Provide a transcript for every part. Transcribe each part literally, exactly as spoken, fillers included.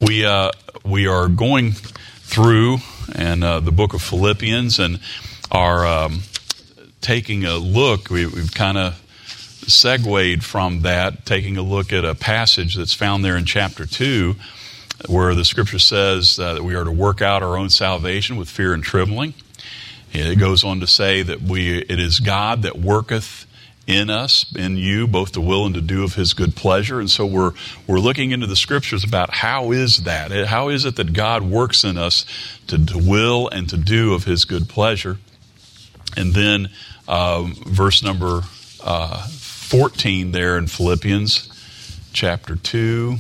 we uh, we are going through and uh, the book of Philippians and are um, taking a look. We, we've kind of segued from that, taking a look at a passage that's found there in chapter two, where the scripture says uh, that we are to work out our own salvation with fear and trembling. It goes on to say that we it is God that worketh in us, in you, both to will and to do of His good pleasure. And so we're we're looking into the scriptures about how is that? How is it that God works in us to, to will and to do of His good pleasure? And then uh, verse number uh, fourteen there in Philippians chapter two.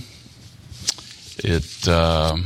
It um,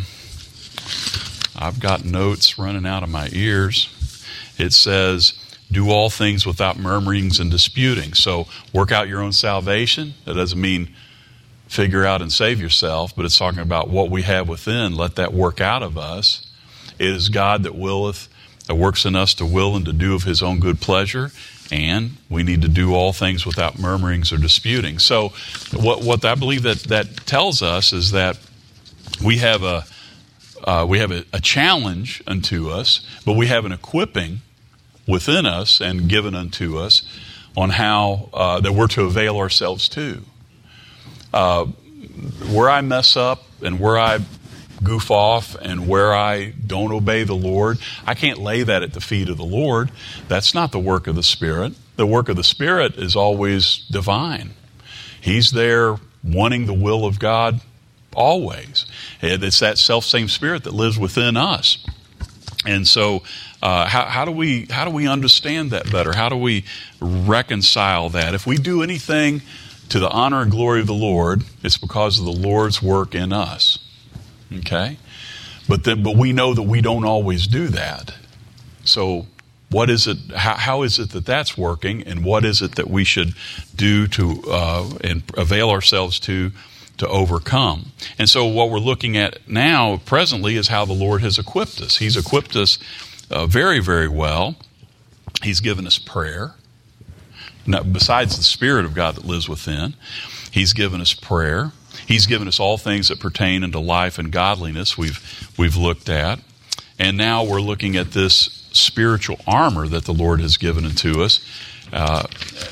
I've got notes running out of my ears. It says, do all things without murmurings and disputing. So work out your own salvation. That doesn't mean figure out and save yourself, but it's talking about what we have within. Let that work out of us. It is God that willeth, that works in us to will and to do of His own good pleasure. And we need to do all things without murmurings or disputing. So what, what I believe that, that tells us is that we have a uh, we have a, a challenge unto us, but we have an equipping within us and given unto us on how uh, that we're to avail ourselves to. Uh, where I mess up and where I goof off and where I don't obey the Lord, I can't lay that at the feet of the Lord. That's not the work of the Spirit. The work of the Spirit is always divine. He's there wanting the will of God always. It's that self-same Spirit that lives within us. And so uh, how, how do we how do we understand that better? How do we reconcile that? If we do anything to the honor and glory of the Lord, it's because of the Lord's work in us. Okay? But then, but we know that we don't always do that. So what is it, how, how is it that that's working, and what is it that we should do to uh, and avail ourselves to to overcome? And so what we're looking at now, presently, is how the Lord has equipped us. He's equipped us uh, very, very well. He's given us prayer. Now, besides the Spirit of God that lives within, He's given us prayer. He's given us all things that pertain unto life and godliness we've we've looked at. And now we're looking at this spiritual armor that the Lord has given unto us. Uh,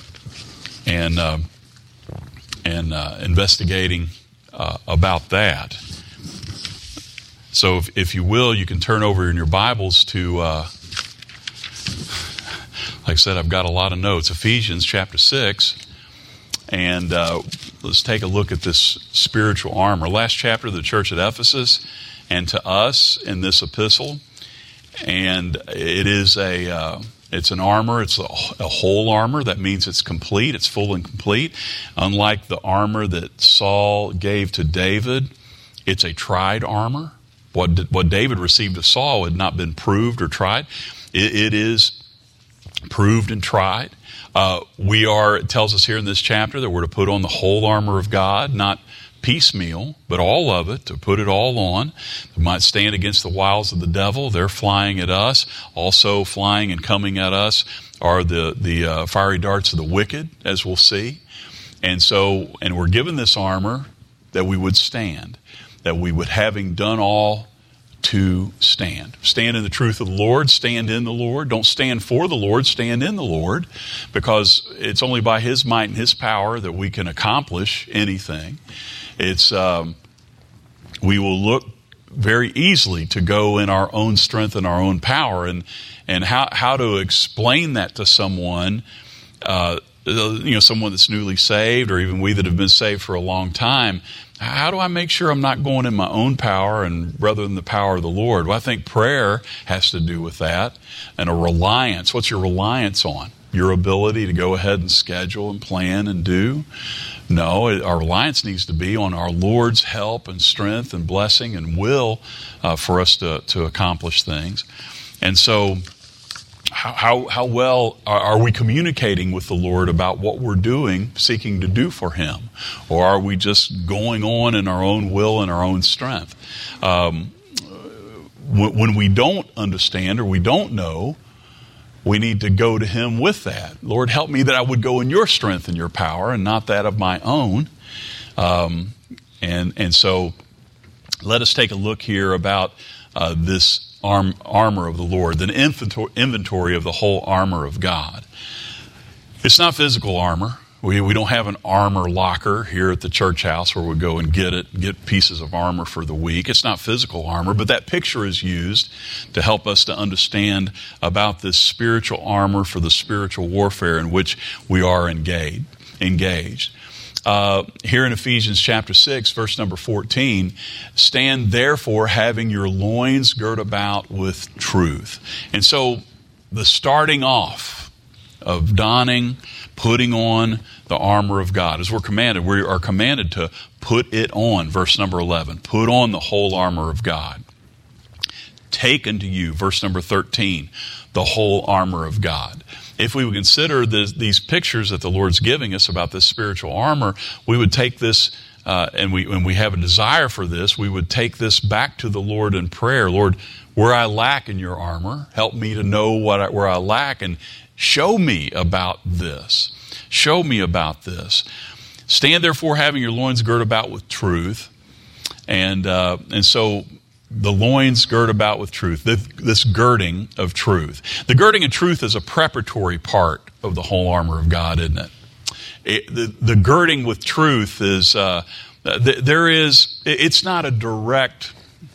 and uh, and uh, investigating uh, about that. So if, if you will, you can turn over in your Bibles to, uh, like I said, I've got a lot of notes, Ephesians chapter six, and uh, let's take a look at this spiritual armor. Last chapter of the church at Ephesus, and to us in this epistle, and it is a... Uh, It's an armor. It's a, a whole armor. That means it's complete. It's full and complete. Unlike the armor that Saul gave to David, it's a tried armor. What, what David received of Saul had not been proved or tried. It, it is proved and tried. Uh, we are, it tells us here in this chapter that we're to put on the whole armor of God, not piecemeal, but all of it, to put it all on. We might stand against the wiles of the devil. They're flying at us. Also flying and coming at us are the, the uh, fiery darts of the wicked, as we'll see. And so, and we're given this armor that we would stand, that we would, having done all, to stand. Stand in the truth of the Lord, stand in the Lord. Don't stand for the Lord, stand in the Lord, because it's only by His might and His power that we can accomplish anything. It's um, we will look very easily to go in our own strength and our own power, and and how how to explain that to someone, uh, you know, someone that's newly saved, or even we that have been saved for a long time. How do I make sure I'm not going in my own power and rather than the power of the Lord? Well, I think prayer has to do with that, and a reliance. What's your reliance on? Your ability to go ahead and schedule and plan and do? No, our reliance needs to be on our Lord's help and strength and blessing and will uh, for us to, to accomplish things. And so how, how, how well are, are we communicating with the Lord about what we're doing, seeking to do for Him? Or are we just going on in our own will and our own strength? Um, when, when we don't understand or we don't know, we need to go to Him with that. Lord, help me that I would go in your strength and your power and not that of my own. Um, and and so let us take a look here about uh, this arm, armor of the Lord, the inventory, inventory of the whole armor of God. It's not physical armor. We we don't have an armor locker here at the church house where we go and get it, get pieces of armor for the week. It's not physical armor, but that picture is used to help us to understand about this spiritual armor for the spiritual warfare in which we are engaged. engaged. Uh, here in Ephesians chapter six, verse number fourteen, stand therefore having your loins girt about with truth. And so the starting off of donning, putting on the armor of God, as we're commanded, we are commanded to put it on, verse number eleven, put on the whole armor of God. Take unto you, verse number thirteen, the whole armor of God. If we would consider the, these pictures that the Lord's giving us about this spiritual armor, we would take this, uh, and we when we have a desire for this, we would take this back to the Lord in prayer. Lord, where I lack in your armor, help me to know what I, where I lack, and show me about this. Show me about this. Stand therefore having your loins girt about with truth. And uh, and so the loins girt about with truth, this girding of truth. The girding of truth is a preparatory part of the whole armor of God, isn't it? it the, the girding with truth is, uh, there is, it's not a direct,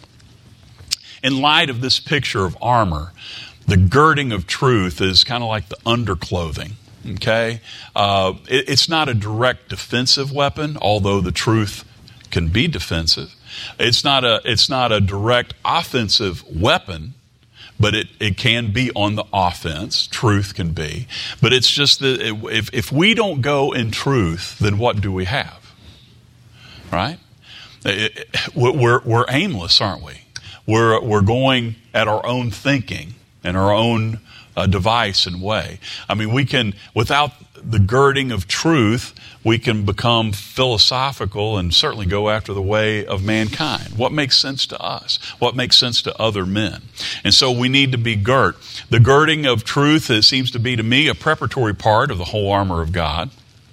in light of this picture of armor, the girding of truth is kind of like the underclothing. Okay? Uh, it, it's not a direct defensive weapon, although the truth can be defensive. It's not a it's not a direct offensive weapon, but it, it can be on the offense. Truth can be. But it's just that if, if we don't go in truth, then what do we have? Right? It, it, we're, we're aimless, aren't we? We're, we're going at our own thinking and our own uh, device and way. I mean, we can, without the girding of truth, we can become philosophical and certainly go after the way of mankind. What makes sense to us? What makes sense to other men? And so we need to be girt. The girding of truth, it seems to be to me a preparatory part of the whole armor of God.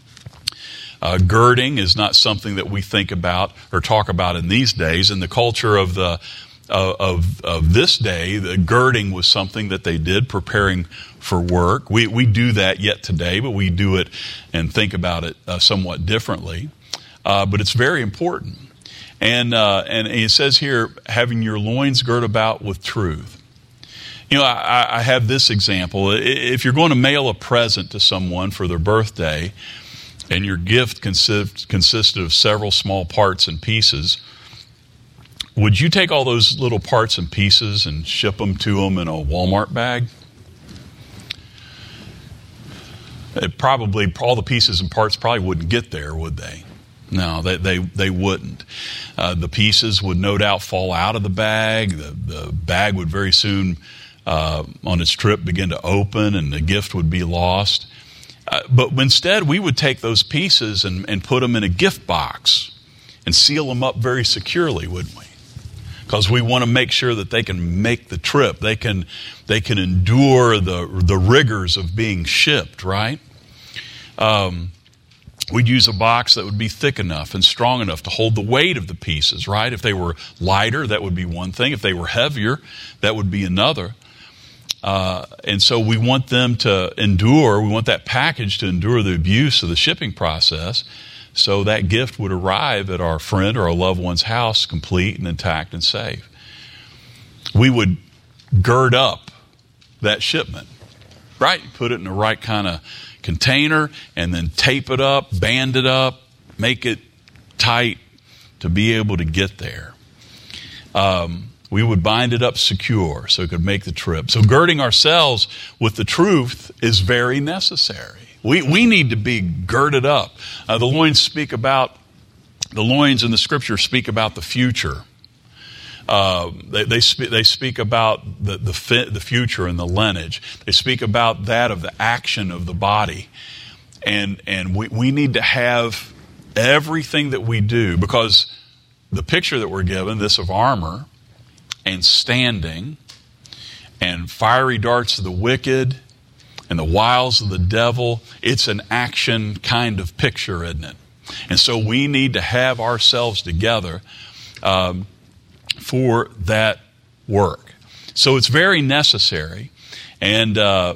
Uh, girding is not something that we think about or talk about in these days. In the culture of the uh, of of this day, the girding was something that they did, preparing for work. We we do that yet today, but we do it and think about it uh, somewhat differently. Uh, but it's very important. And uh, and it says here, having your loins girt about with truth. You know, I, I have this example. If you're going to mail a present to someone for their birthday, and your gift consist, consisted of several small parts and pieces, would you take all those little parts and pieces and ship them to them in a Walmart bag? It probably, all the pieces and parts probably wouldn't get there, would they? No, they they, they wouldn't. Uh, the pieces would no doubt fall out of the bag. The, the bag would very soon, uh, on its trip, begin to open, and the gift would be lost. Uh, but instead, we would take those pieces and, and put them in a gift box and seal them up very securely, wouldn't we? Because we want to make sure that they can make the trip. They can they can endure the the rigors of being shipped, right? Um, we'd use a box that would be thick enough and strong enough to hold the weight of the pieces, right? If they were lighter, that would be one thing. If they were heavier, that would be another. Uh, and so we want them to endure, we want that package to endure the abuse of the shipping process, so that gift would arrive at our friend or our loved one's house complete and intact and safe. We would gird up that shipment, right? Put it in the right kind of container and then tape it up, band it up, make it tight to be able to get there. Um, We would bind it up secure so it could make the trip. So girding ourselves with the truth is very necessary. We we need to be girded up. Uh, the loins speak about, the loins in the scripture speak about the future. Uh, they they, spe- they speak about the the, fit, the future and the lineage. They speak about that of the action of the body. And, and we, we need to have everything that we do, because the picture that we're given, this of armor, and standing, and fiery darts of the wicked, and the wiles of the devil, it's an action kind of picture, isn't it? And so we need to have ourselves together um, for that work. So it's very necessary. And uh,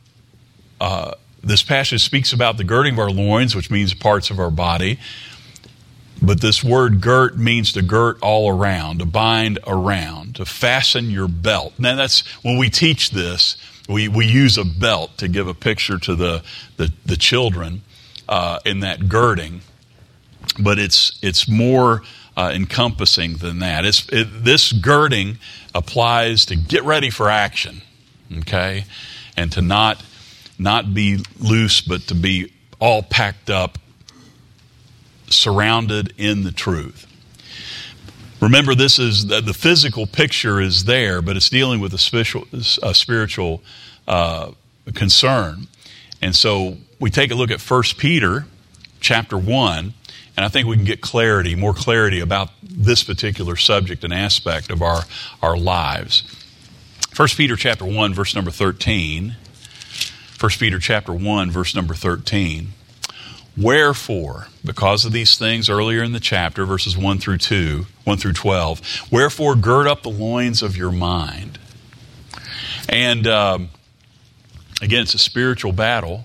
uh, this passage speaks about the girding of our loins, which means parts of our body. But this word girt means to girt all around, to bind around, to fasten your belt. Now that's, when we teach this, we, we use a belt to give a picture to the, the, the children uh, in that girding. But it's, it's more uh, encompassing than that. It's, it, this girding applies to get ready for action, okay? And to not, not be loose, but to be all packed up, surrounded in the truth. Remember, this is the, the physical picture is there, but it's dealing with a spiritual, a spiritual uh, concern. And so we take a look at First Peter chapter one, and I think we can get clarity, more clarity about this particular subject and aspect of our, our lives. First Peter chapter one, verse number thirteen. First Peter chapter one, verse number thirteen. Wherefore, because of these things earlier in the chapter, verses one through two, one through twelve, wherefore gird up the loins of your mind. And um, again, it's a spiritual battle.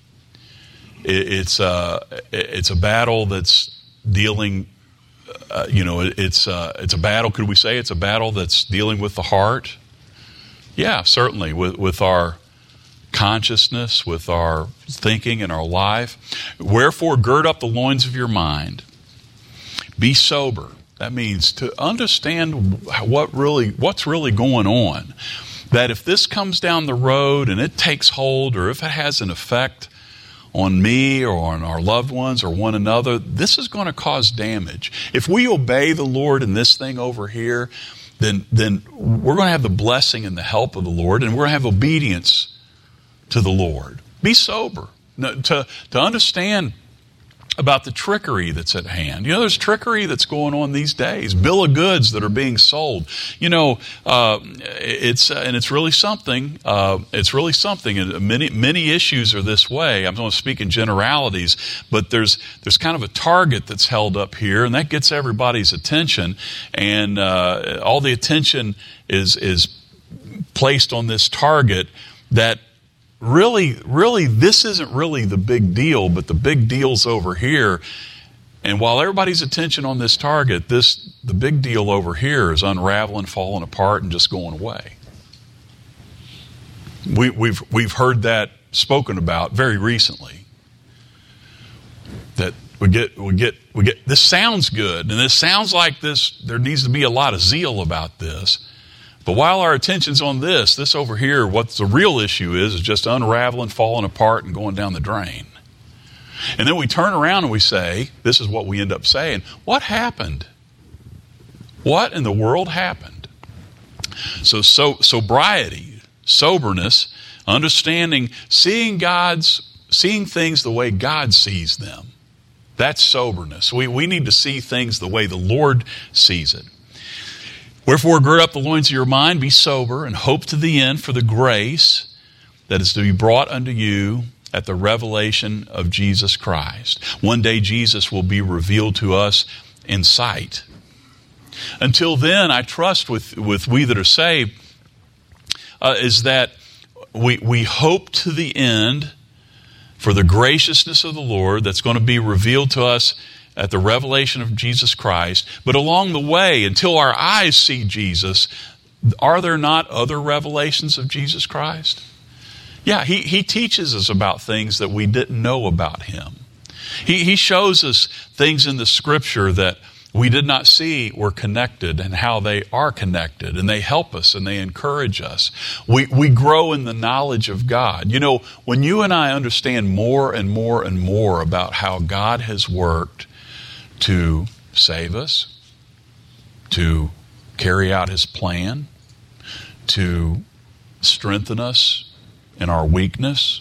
It, it's a it's a battle that's dealing. Uh, you know, it, it's uh, it's a battle. Could we say it's a battle that's dealing with the heart? Yeah, certainly with with our consciousness, with our thinking and our life. Wherefore, gird up the loins of your mind. Be sober. That means to understand what really, what's really going on. That if this comes down the road and it takes hold, or if it has an effect on me or on our loved ones or one another, this is going to cause damage. If we obey the Lord in this thing over here, then, then we're going to have the blessing and the help of the Lord, and we're going to have obedience to the Lord. Be sober. To, to understand about the trickery that's at hand. You know, there's trickery that's going on these days. Bill of goods that are being sold. You know, uh, it's uh, and it's really something. Uh, it's really something. And many many issues are this way. I'm going to speak in generalities, but there's there's kind of a target that's held up here, and that gets everybody's attention. And uh, all the attention is is placed on this target that. Really, really, this isn't really the big deal, but the big deal's over here. And while everybody's attention on this target, this the big deal over here is unraveling, falling apart, and just going away. We, we've we've heard that spoken about very recently. That we get we get we get this sounds good, and this sounds like this. There needs to be a lot of zeal about this. But while our attention's on this, this over here, what the real issue is, is just unraveling, falling apart, and going down the drain. And then we turn around and we say, this is what we end up saying, what happened? What in the world happened? So, so sobriety, soberness, understanding, seeing God's, seeing things the way God sees them. That's soberness. We, we need to see things the way the Lord sees it. Wherefore, gird up the loins of your mind, be sober, and hope to the end for the grace that is to be brought unto you at the revelation of Jesus Christ. One day Jesus will be revealed to us in sight. Until then, I trust with, with we that are saved, uh, is that we, we hope to the end for the graciousness of the Lord that's going to be revealed to us at the revelation of Jesus Christ. But along the way, until our eyes see Jesus, are there not other revelations of Jesus Christ? Yeah, he, he teaches us about things that we didn't know about him. He, he shows us things in the Scripture that we did not see were connected, and how they are connected, and they help us and they encourage us. We, we grow in the knowledge of God. You know, when you and I understand more and more and more about how God has worked to save us, to carry out his plan, to strengthen us in our weakness,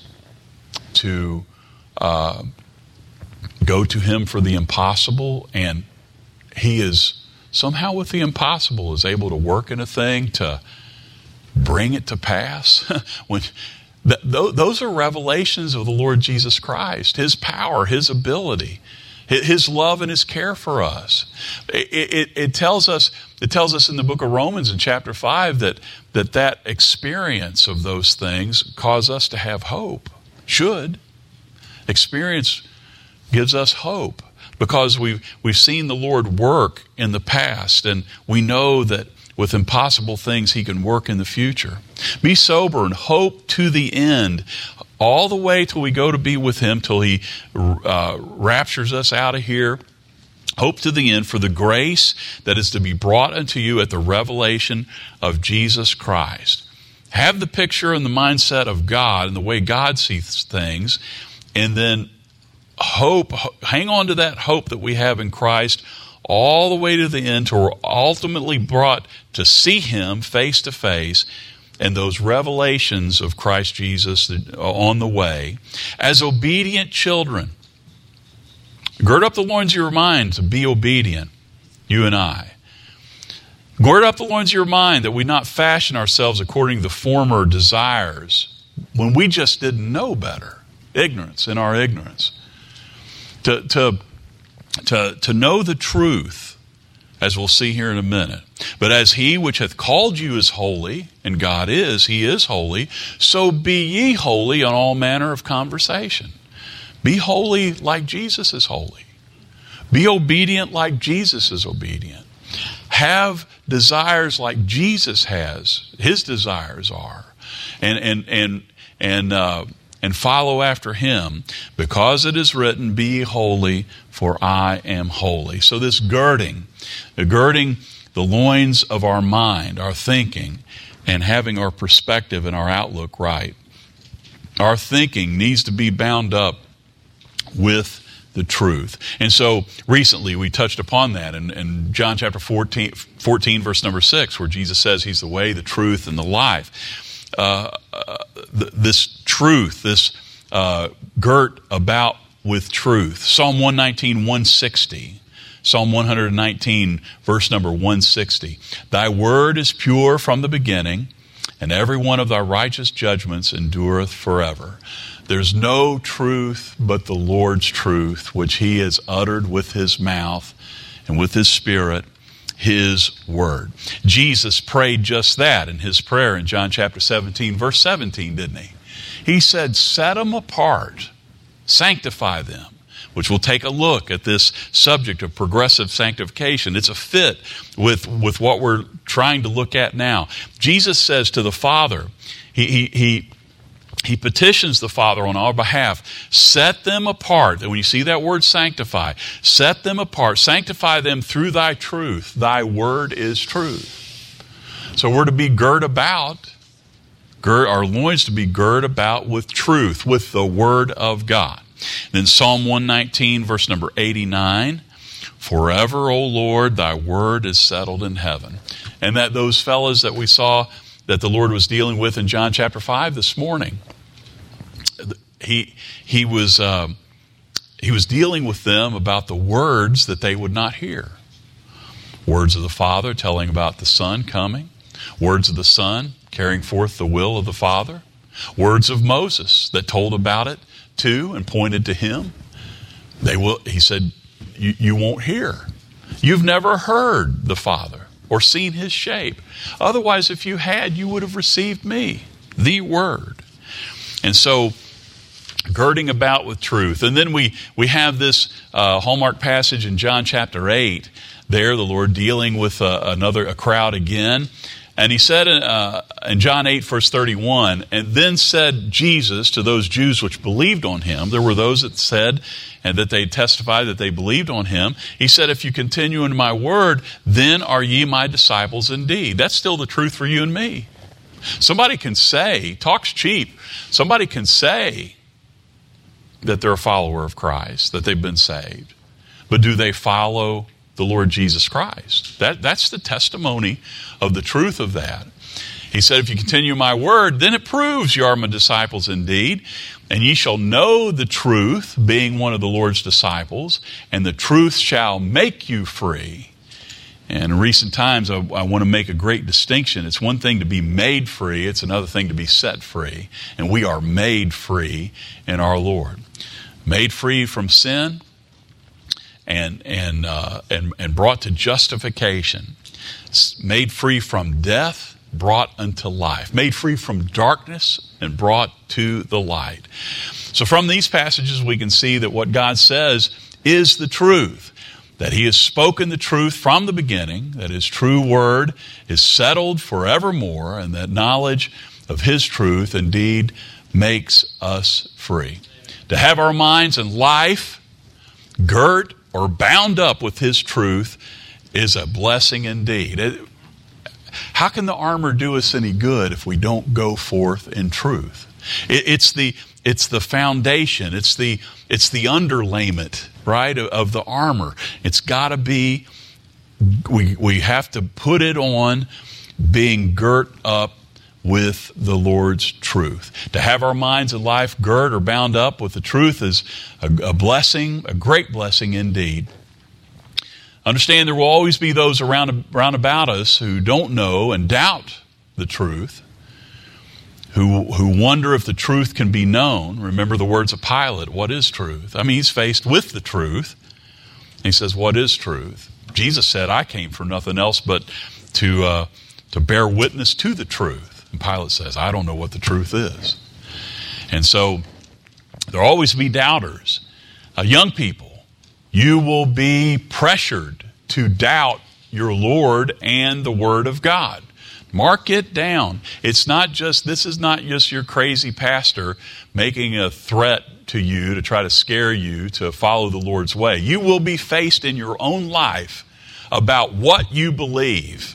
to uh, go to him for the impossible, and he is somehow with the impossible is able to work in a thing to bring it to pass. when th- th- those are revelations of the Lord Jesus Christ, his power, his ability His love and His care for us. It, it, it tells us, it tells us in the book of Romans in chapter five that, that that experience of those things cause us to have hope. Should. Experience gives us hope because we've, we've seen the Lord work in the past, and we know that with impossible things He can work in the future. Be sober and hope to the end, all the way till we go to be with Him, till He uh, raptures us out of here. Hope to the end for the grace that is to be brought unto you at the revelation of Jesus Christ. Have the picture and the mindset of God and the way God sees things, and then hope, hang on to that hope that we have in Christ all the way to the end, till we're ultimately brought to see Him face to face, and those revelations of Christ Jesus on the way. As obedient children, gird up the loins of your mind to be obedient, you and I. Gird up the loins of your mind that we not fashion ourselves according to the former desires when we just didn't know better. Ignorance, in our ignorance. To, to, to, to know the truth, as we'll see here in a minute. But as He which hath called you is holy, and God is, He is holy, so be ye holy on all manner of conversation. Be holy like Jesus is holy. Be obedient like Jesus is obedient. Have desires like Jesus has, His desires are. And and and and uh, and follow after Him, because it is written, be ye holy, for I am holy. So this girding, the girding the loins of our mind, our thinking, and having our perspective and our outlook right. Our thinking needs to be bound up with the truth. And so recently we touched upon that in, in John chapter fourteen, fourteen, verse number six, where Jesus says He's the way, the truth, and the life. Uh, uh, th- this truth, this uh, girt about with truth. Psalm one nineteen, one sixty. Psalm one nineteen, verse number one sixty. Thy word is pure from the beginning, and every one of thy righteous judgments endureth forever. There's no truth but the Lord's truth, which He has uttered with His mouth and with His Spirit, His word. Jesus prayed just that in His prayer in John chapter seventeen, verse seventeen, didn't He? He said, set them apart, sanctify them, which we'll take a look at this subject of progressive sanctification. It's a fit with, with what we're trying to look at now. Jesus says to the Father, He, he, he He petitions the Father on our behalf, set them apart. And when you see that word sanctify, set them apart, sanctify them through thy truth. Thy word is truth. So we're to be girt about, gird, our loins to be girt about with truth, with the word of God. Then Psalm one nineteen, verse number eighty-nine, forever, O Lord, thy word is settled in heaven. And that those fellows that we saw that the Lord was dealing with in John chapter five this morning, He he was uh, he was dealing with them about the words that they would not hear. Words of the Father telling about the Son coming. Words of the Son carrying forth the will of the Father. Words of Moses that told about it too and pointed to Him. They will. He said, you, you won't hear. You've never heard the Father or seen His shape. Otherwise, if you had, you would have received me, the Word. And so, girding about with truth. And then we, we have this uh, hallmark passage in John chapter eight. There, the Lord dealing with uh, another a crowd again. And He said uh, in John eight, verse thirty-one, and then said Jesus to those Jews which believed on Him. There were those that said, and that they testified that they believed on Him. He said, if you continue in my word, then are ye my disciples indeed. That's still the truth for you and me. Somebody can say, talk's cheap. Somebody can say that they're a follower of Christ, that they've been saved. But do they follow the Lord Jesus Christ? That, that's the testimony of the truth of that. He said, if you continue my word, then it proves you are my disciples indeed. And ye shall know the truth, being one of the Lord's disciples, and the truth shall make you free. And in recent times, I, I want to make a great distinction. It's one thing to be made free. It's another thing to be set free. And we are made free in our Lord. Made free from sin. and and uh, and and brought to justification, made free from death, brought unto life, made free from darkness and brought to the light. So from these passages we can see that what God says is the truth, that he has spoken the truth from the beginning, that his true word is settled forevermore, and that knowledge of his truth indeed makes us free. To have our minds and life girt or bound up with his truth is a blessing indeed. It, how can the armor do us any good if we don't go forth in truth? It, it's the it's the foundation. It's the it's the underlayment, right, of, of the armor. It's got to be. We we have to put it on, being girt up with the Lord's truth. To have our minds and life girt or bound up with the truth is a, a blessing, a great blessing indeed. Understand there will always be those around, around about us who don't know and doubt the truth, who, who wonder if the truth can be known. Remember the words of Pilate, what is truth? I mean, he's faced with the truth. He says, what is truth? Jesus said, I came for nothing else but to, uh, to bear witness to the truth. And Pilate says, I don't know what the truth is. And so there will always be doubters. Uh, young people, you will be pressured to doubt your Lord and the Word of God. Mark it down. It's not just, this is not just your crazy pastor making a threat to you to try to scare you to follow the Lord's way. You will be faced in your own life about what you believe.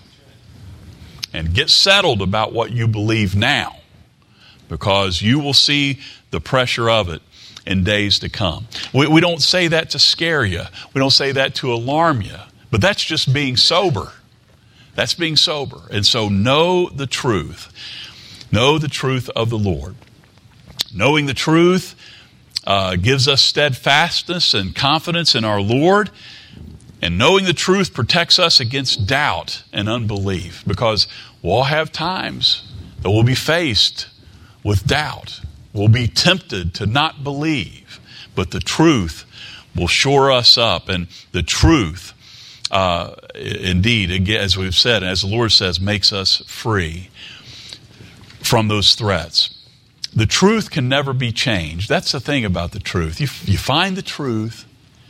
And get settled about what you believe now, because you will see the pressure of it in days to come. We, we don't say that to scare you. We don't say that to alarm you. But that's just being sober. That's being sober. And so know the truth. Know the truth of the Lord. Knowing the truth uh, gives us steadfastness and confidence in our Lord. And knowing the truth protects us against doubt and unbelief, because we'll all have times that we'll be faced with doubt. We'll be tempted to not believe, but the truth will shore us up. And the truth, uh, indeed, as we've said, as the Lord says, makes us free from those threats. The truth can never be changed. That's the thing about the truth. You, you find the truth,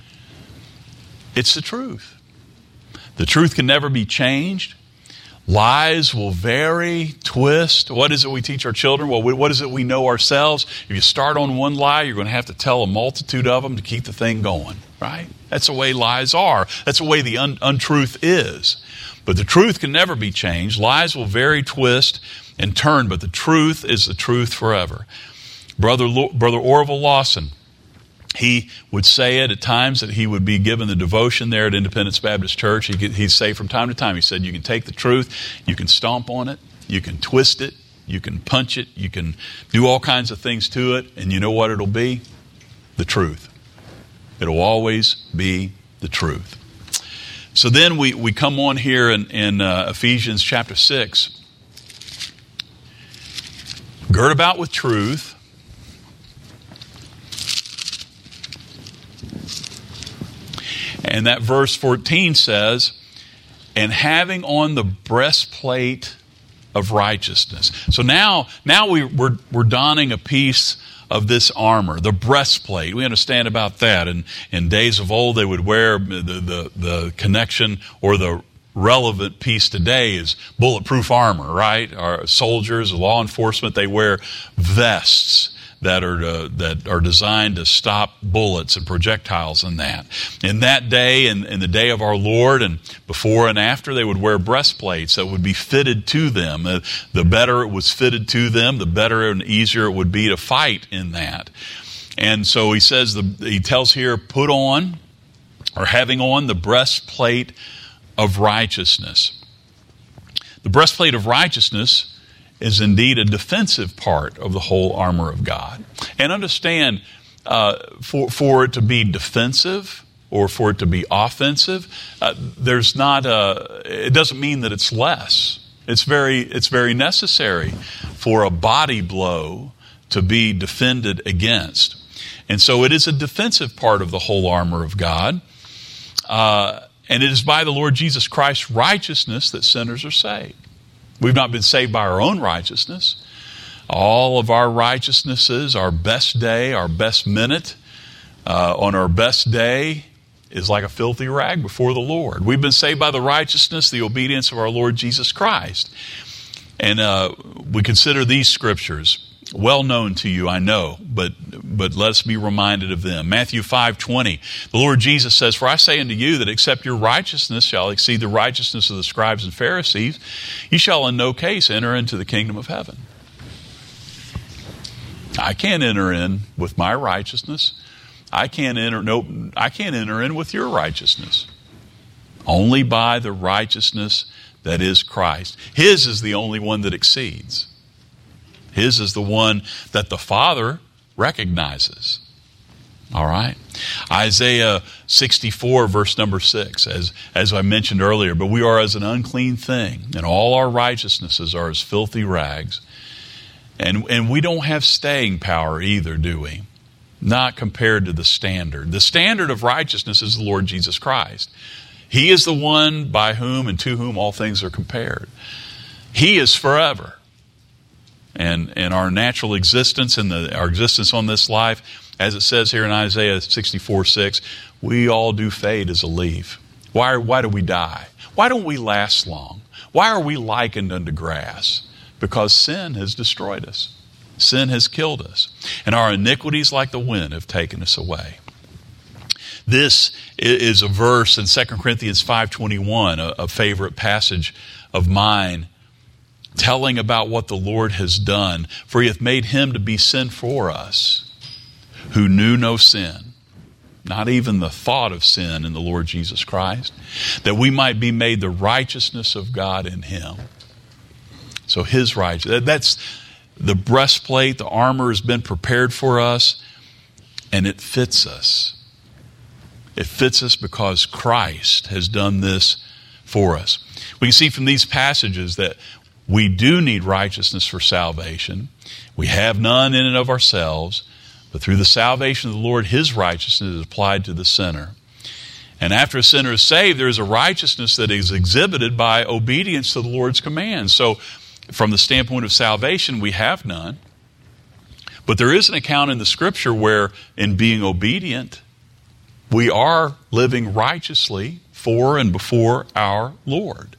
it's the truth. The truth can never be changed. Lies will vary, twist. What is it we teach our children? Well, what is it we know ourselves? If you start on one lie, you're going to have to tell a multitude of them to keep the thing going, right? That's the way lies are. That's the way the un- untruth is. But the truth can never be changed. Lies will vary, twist, and turn, but the truth is the truth forever. Brother, Brother Orville Lawson, he would say it at times that he would be given the devotion there at Independence Baptist Church. He could, he'd say from time to time, he said, you can take the truth, you can stomp on it, you can twist it, you can punch it, you can do all kinds of things to it, and you know what it'll be? The truth. It'll always be the truth. So then we, we come on here in, in uh, Ephesians chapter six. Gird about with truth. And that verse fourteen says, and having on the breastplate of righteousness. So now, now we, we're, we're donning a piece of this armor, the breastplate. We understand about that. And in days of old, they would wear the, the, the connection or the relevant piece today is bulletproof armor, right? Our soldiers, law enforcement, they wear vests that are uh, that are designed to stop bullets and projectiles and that. In that day, in, in the day of our Lord, and before and after, they would wear breastplates that would be fitted to them. Uh, the better it was fitted to them, the better and easier it would be to fight in that. And so he says, the, he tells here, put on, or having on, the breastplate of righteousness. The breastplate of righteousness is indeed a defensive part of the whole armor of God. And understand, uh, for, for it to be defensive or for it to be offensive, uh, there's not a, it doesn't mean that it's less. It's very, it's very necessary for a body blow to be defended against. And so it is a defensive part of the whole armor of God. Uh, and it is by the Lord Jesus Christ's righteousness that sinners are saved. We've not been saved by our own righteousness. All of our righteousnesses, our best day, our best minute, uh, on our best day is like a filthy rag before the Lord. We've been saved by the righteousness, the obedience of our Lord Jesus Christ. And uh, we consider these scriptures well known to you, I know, but but let's be reminded of them. Matthew five twenty, the Lord Jesus says, "For I say unto you that except your righteousness shall exceed the righteousness of the scribes and Pharisees, you shall in no case enter into the kingdom of heaven." I can't enter in with my righteousness. I can't enter no I can't enter in with your righteousness. Only by the righteousness that is Christ. His is the only one that exceeds. His is the one that the Father recognizes. All right? Isaiah sixty-four, verse number six, as, as I mentioned earlier, "But we are as an unclean thing, and all our righteousnesses are as filthy rags." And, and we don't have staying power either, do we? Not compared to the standard. The standard of righteousness is the Lord Jesus Christ. He is the one by whom and to whom all things are compared. He is forever. And, and our natural existence and the, our existence on this life, as it says here in Isaiah sixty-four six, we all do fade as a leaf. Why, why do we die? Why don't we last long? Why are we likened unto grass? Because sin has destroyed us. Sin has killed us. And our iniquities like the wind have taken us away. This is a verse in Second Corinthians five twenty-one, a, a favorite passage of mine, telling about what the Lord has done. "For he hath made him to be sin for us, who knew no sin," not even the thought of sin in the Lord Jesus Christ, "that we might be made the righteousness of God in him." So his righteousness, that's the breastplate, the armor has been prepared for us, and it fits us. It fits us because Christ has done this for us. We can see from these passages that we do need righteousness for salvation. We have none in and of ourselves, but through the salvation of the Lord, his righteousness is applied to the sinner. And after a sinner is saved, there is a righteousness that is exhibited by obedience to the Lord's commands. So from the standpoint of salvation, we have none. But there is an account in the Scripture where, in being obedient, we are living righteously for and before our Lord.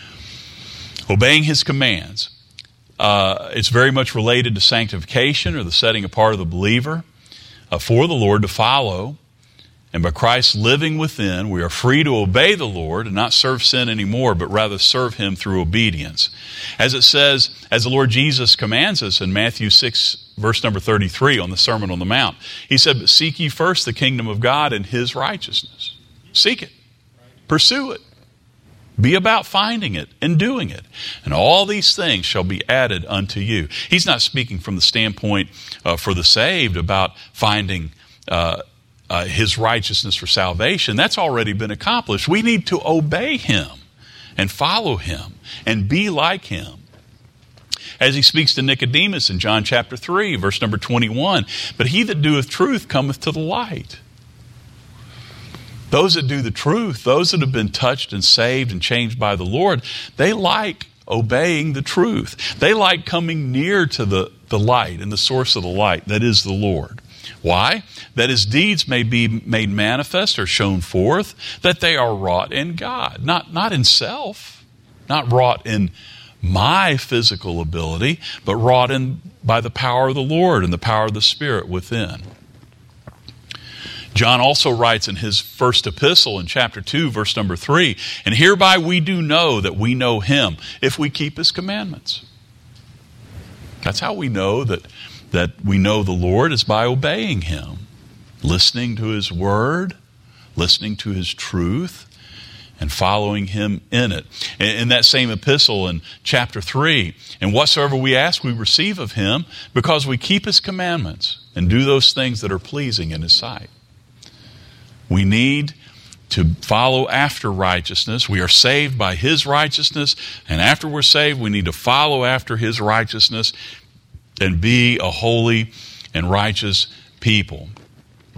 Obeying his commands. Uh, it's very much related to sanctification, or the setting apart of the believer uh, for the Lord to follow. And by Christ living within, we are free to obey the Lord and not serve sin anymore, but rather serve him through obedience. As it says, as the Lord Jesus commands us in Matthew six, verse number thirty-three on the Sermon on the Mount. He said, "But seek ye first the kingdom of God and his righteousness." Seek it. Pursue it. Be about finding it and doing it. "And all these things shall be added unto you." He's not speaking from the standpoint uh, for the saved about finding uh, uh, his righteousness for salvation. That's already been accomplished. We need to obey him and follow him and be like him. As he speaks to Nicodemus in John chapter three, verse number twenty-one, "But he that doeth truth cometh to the light." Those that do the truth, those that have been touched and saved and changed by the Lord, they like obeying the truth. They like coming near to the, the light and the source of the light, that is the Lord. Why? That his deeds may be made manifest or shown forth, that they are wrought in God, not, not in self, not wrought in my physical ability, but wrought in by the power of the Lord and the power of the Spirit within. John also writes in his first epistle in chapter two, verse number three, "And hereby we do know that we know him, if we keep his commandments." That's how we know that, that we know the Lord, is by obeying him, listening to his word, listening to his truth, and following him in it. In that same epistle in chapter three, "And whatsoever we ask we receive of him, because we keep his commandments and do those things that are pleasing in his sight." We need to follow after righteousness. We are saved by his righteousness, and after we're saved, we need to follow after his righteousness and be a holy and righteous people.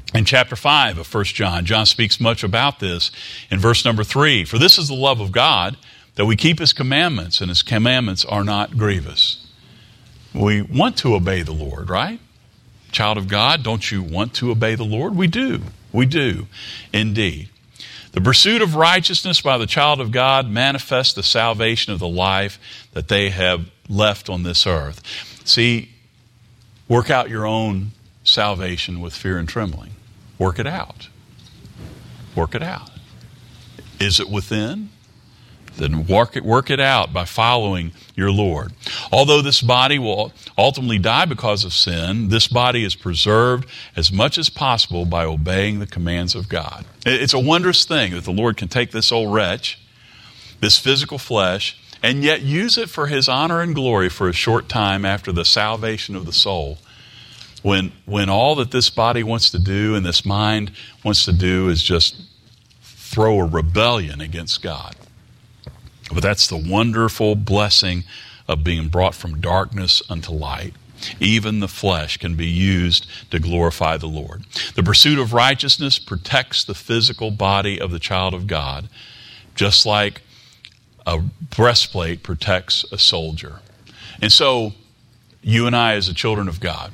In chapter five of First John, John speaks much about this in verse number three. For this is the love of God, that we keep his commandments, and his commandments are not grievous. We want to obey the Lord, right? Child of God, don't you want to obey the Lord? We do. We do, indeed. The pursuit of righteousness by the child of God manifests the salvation of the life that they have left on this earth. See, work out your own salvation with fear and trembling. Work it out. Work it out. Is it within? Then work it, work it out by following your Lord. Although this body will ultimately die because of sin, this body is preserved as much as possible by obeying the commands of God. It's a wondrous thing that the Lord can take this old wretch, this physical flesh, and yet use it for his honor and glory for a short time after the salvation of the soul. When, when all that this body wants to do and this mind wants to do is just throw a rebellion against God. But that's the wonderful blessing of being brought from darkness unto light. Even the flesh can be used to glorify the Lord. The pursuit of righteousness protects the physical body of the child of God, just like a breastplate protects a soldier. And so, you and I as the children of God,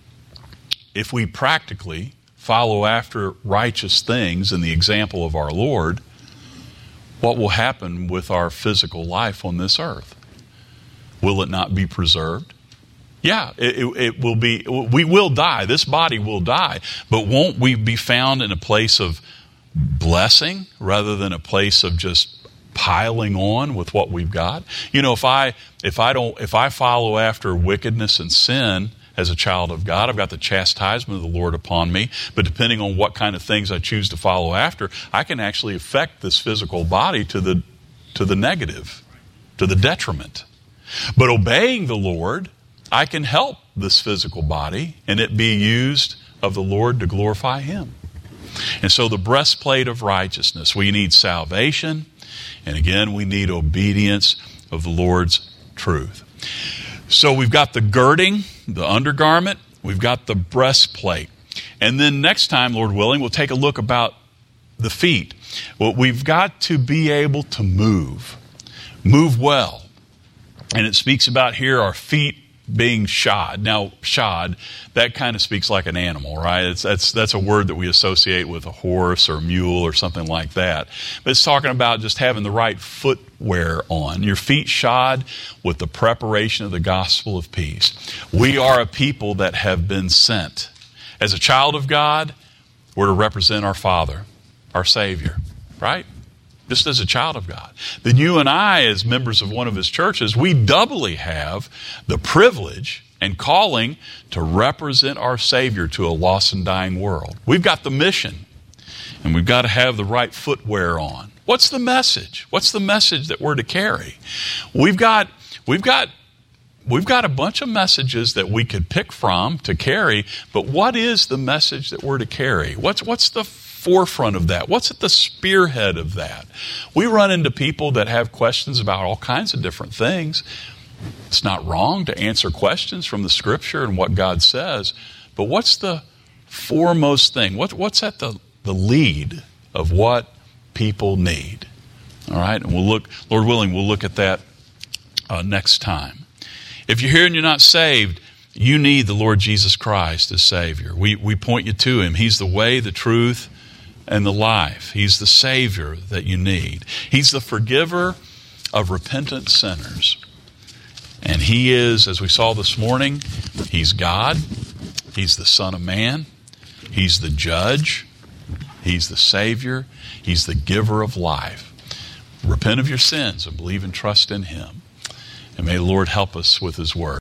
if we practically follow after righteous things in the example of our Lord, what will happen with our physical life on this earth? Will it not be preserved? Yeah, it, it, it will be. We will die. This body will die. But won't we be found in a place of blessing rather than a place of just piling on with what we've got? You know, if I if I don't if I follow after wickedness and sin as a child of God, I've got the chastisement of the Lord upon me. But depending on what kind of things I choose to follow after, I can actually affect this physical body to the to the negative, to the detriment. But obeying the Lord, I can help this physical body and it be used of the Lord to glorify him. And so the breastplate of righteousness, we need salvation, and again, we need obedience of the Lord's truth. So we've got the girding, the undergarment, we've got the breastplate. And then next time, Lord willing, we'll take a look about the feet. Well, we've got to be able to move, move well. And it speaks about here our feet being shod. Now, shod, that kind of speaks like an animal, right? It's, that's, that's a word that we associate with a horse or a mule or something like that. But it's talking about just having the right footwear on. Your feet shod with the preparation of the gospel of peace. We are a people that have been sent. As a child of God, we're to represent our Father, our Savior, right? Just as a child of God. Then you and I, as members of one of his churches, we doubly have the privilege and calling to represent our Savior to a lost and dying world. We've got the mission, and we've got to have the right footwear on. What's the message? What's the message that we're to carry? We've got, we've got, we've got a bunch of messages that we could pick from to carry, but what is the message that we're to carry? What's, what's the forefront of that? What's at the spearhead of that? We run into people that have questions about all kinds of different things. It's not wrong to answer questions from the Scripture and what God says, but what's the foremost thing? What, what's at the, the lead of what people need? All right, and we'll look, Lord willing, we'll look at that uh, next time. If you're here and you're not saved, you need the Lord Jesus Christ as Savior. We, we point you to him. He's the way, the truth, and the life. He's the Savior that you need. He's the forgiver of repentant sinners. And he is, as we saw this morning, he's God. He's the Son of Man. He's the judge. He's the Savior. He's the giver of life. Repent of your sins and believe and trust in him. And may the Lord help us with his word.